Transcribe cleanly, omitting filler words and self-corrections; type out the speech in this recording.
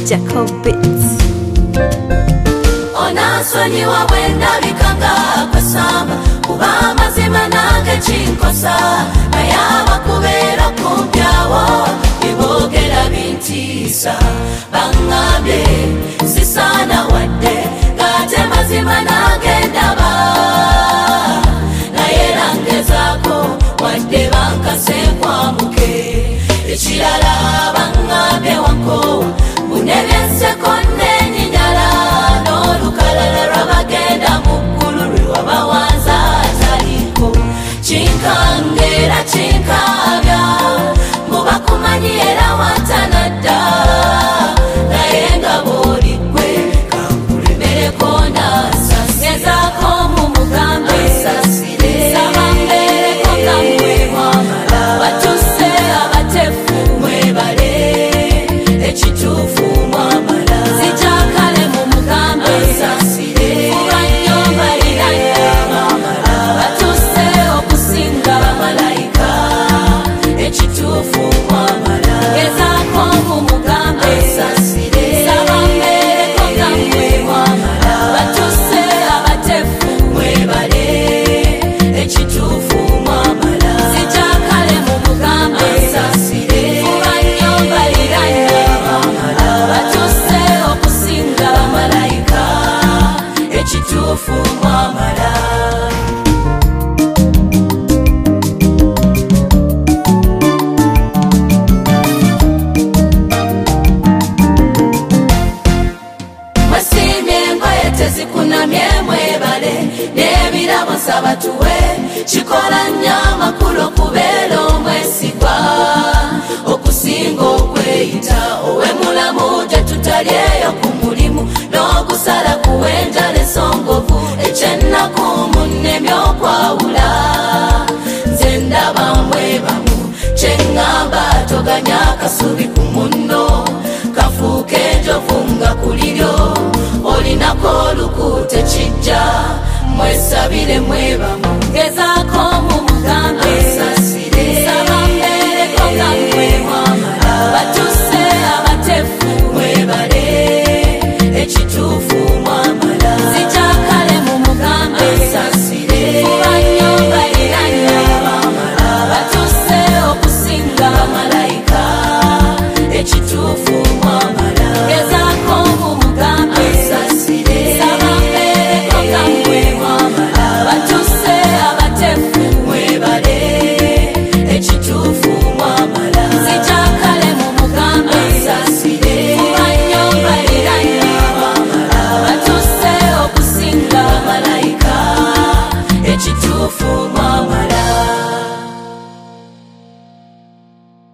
Jacob Beats. Onasonyi wa wenda bikanga kwesamba kuba mazima nange chinkosa ayaba kubera kumpyawo ibogera bintisa bangambye sisana wadde gate mazima nange ndaba nayerangezako wadde bankasenkwamuke ekirala bangambye wanko bunebyensekone chinkangera chinkabya mubakumanyi era watanadda nayenga boligwe kankulemereko nasasezako mumugambe sasire sabambereko kamwe mwamala batuse abatefu mwebale ekituufu mwamala zijakale mumugambe sasire kubanyombaliranya mwamala batuse malayika ekituufu mwamala gezako mumugambe sasire sabambereko kamwe mwamala batuse abatefu mwebale ekituufu mwamala zijakale mumugambe sasire kubanyombaliranya mwamala batuse okusinga bamalayika ekituufu mwamala. Sabatuwe chikola nyama kulo kubelo mwesigwa okusinga okweyita owe mulamu tetutaliyo ku mulimu n'okusala kuwenja lesongovu ekyennaku munnemye okwawula nze ndaba mwebamu kyeŋŋamba toganya kasubi ku munno kafuuka enjovu nga kuliryo olinako oluku tekijja mwesabire mweba